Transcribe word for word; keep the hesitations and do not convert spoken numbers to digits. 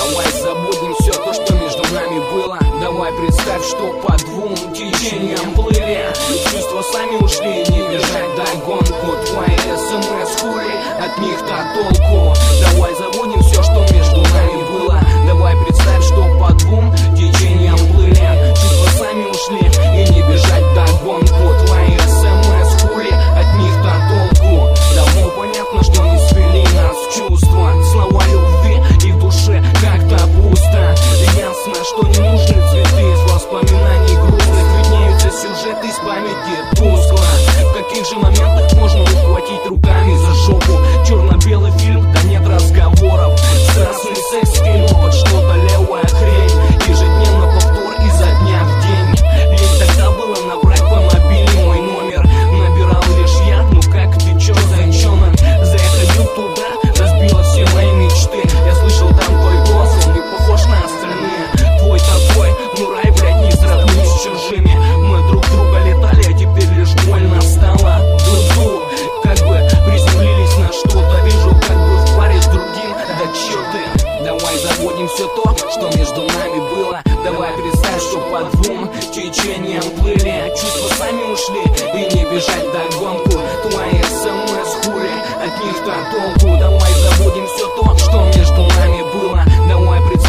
Давай забудем все то, что между нами было. Давай представь, что по двум течениям плыли. Чувства сами ушли, не бежать догонку. Твои смс хули, от них-то толку. Давай забудем все, что между нами было. Давай представь, что по двум течениям плыли. Чувства сами ушли, и не бежать догонку. Твои смс хули, от них-то толку. Давно понятно, что не свели нас в чувства. Слова любви и в душе как-то пусто. Ясно, что не нужны цветы из воспоминаний грустных. Виднеются сюжеты из памяти тускло. В каких же моментах можно ухватить руками за жопу? Черно-белый фильм, да нет разговоров. Страстный секс в кино под что-то левая хрень. Ежедневно повтор изо дня в день. Ведь тогда было набрать по мобиле мой номер. Набирал лишь я, ну как ты чё, зайчонок? Заходил туда, разбила все мои мечты. Я слышал там твой голос, он не похож на остальные. Твой такой, ну рай, блядь, не сравнить с чужими. Мы друг друга летали, а теперь лишь больно стало. Ду-ду, как бы приземлились на что-то. Вижу, как бы в паре с другим. Да чё ты? Давай забудем все то, что между нами было. Давай представь, что по двум течениям плыли. Чувства сами ушли, и не бежать догонку. Твои смс хули, от них-то толку. Давай забудем все то, что между нами было. Давай представь,